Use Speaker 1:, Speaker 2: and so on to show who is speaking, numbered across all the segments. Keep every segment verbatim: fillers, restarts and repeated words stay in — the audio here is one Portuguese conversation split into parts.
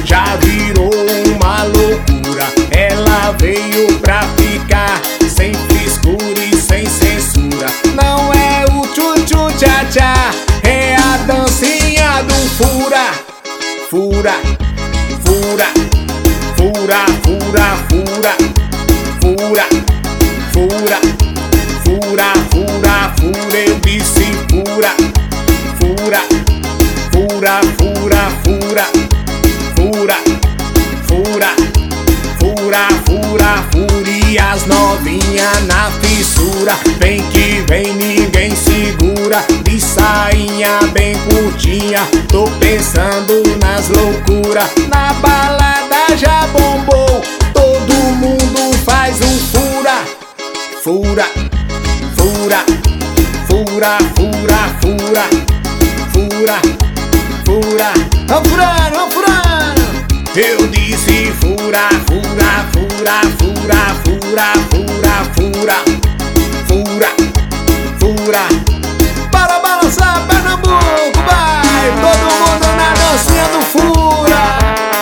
Speaker 1: já virou uma loucura. Ela veio pra ficar, sem frescura e sem censura. Não é o tchu-tchu tchá-tchá, é a dancinha do fura. Fura, fura, fura, fura, fura, fura, fura, fura, fura, fura, eu disse fura. Fura, fura, fura, fura, fura, fura, fura, fura, fura. E as novinha na fissura, vem que vem, ninguém segura. De sainha bem curtinha, tô pensando nas loucuras. Na balada já bombou, todo mundo faz um fura. Fura, fura, fura, fura, fura, fura, fura. Vamos furando, vamos furando. Eu disse fura, fura, fura, fura, fura, fura, fura, fura, fura. Para balançar Pernambuco, vai! Todo mundo na dancinha do fura.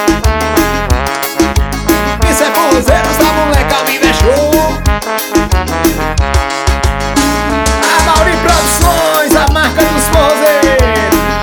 Speaker 1: Isso é forrozeiro, essa moleca me deixou. A Mauri Produções, a marca dos forrozeiros.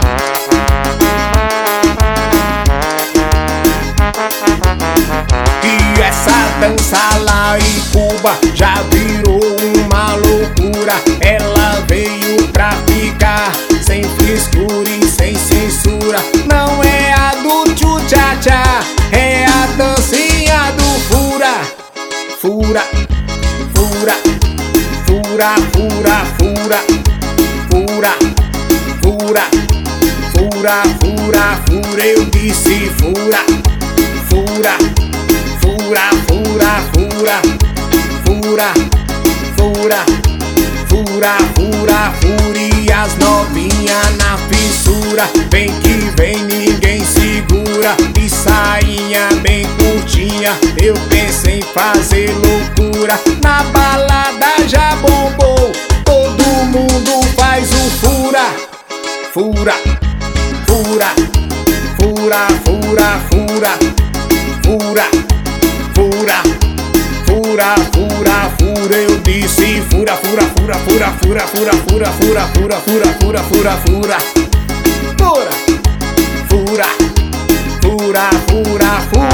Speaker 1: E essa dança lá em Cuba já virou uma loucura. Ela veio pra ficar, sem frescura e sem censura. Não é a do tchu-tchá-tchá, é a dancinha do fura. Fura, fura, fura, fura, fura, fura, fura, fura, fura, fura, eu disse fura. Fura, fura, fura, fura, fura, fura, fura, fura, fura. E as novinha na fissura, vem que vem, ninguém segura. De sainha bem curtinha, eu pensei em fazer loucura. Na balada já bombou, todo mundo faz um fura. Fura, fura, fura, fura, fura, fura, fura, fura, fura, fura, eu disse fura, fura, fura, fura, fura, fura, fura, fura, fura, fura, fura, fura, fura, fura, fura, fura, fura, fura.